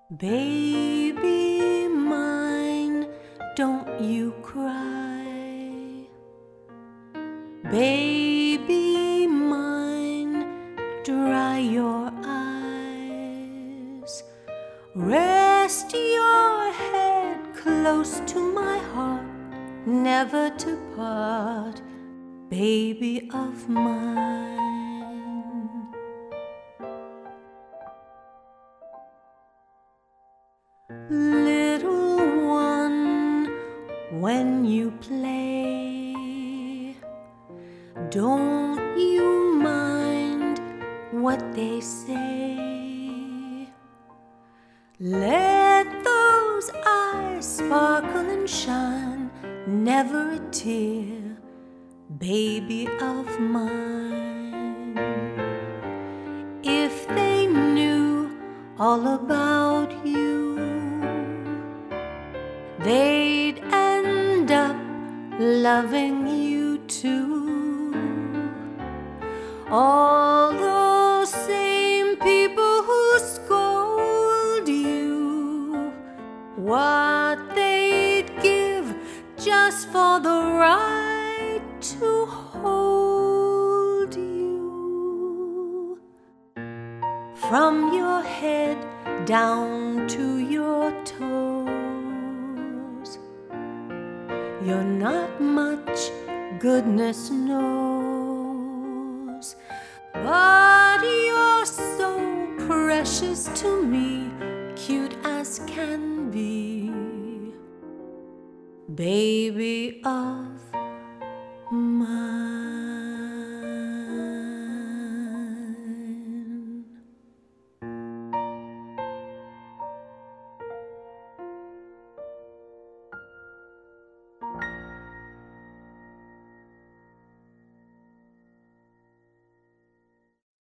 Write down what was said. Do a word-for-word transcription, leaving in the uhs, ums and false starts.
Baby mine, don't you cry. Baby mine, dry your eyes. Rest your head close to my heart, never to part, baby of mine. Little one, when you play, don't you mind what they say. Let those eyes sparkle and shine, never a tear, baby of mine. If they knew all about you, they'd end up loving you too. All those same people who scold you, what they'd give just for the right to hold you. From your head down to your toes, you're not much, goodness knows, but you're so precious to me, cute as can be, baby of mine.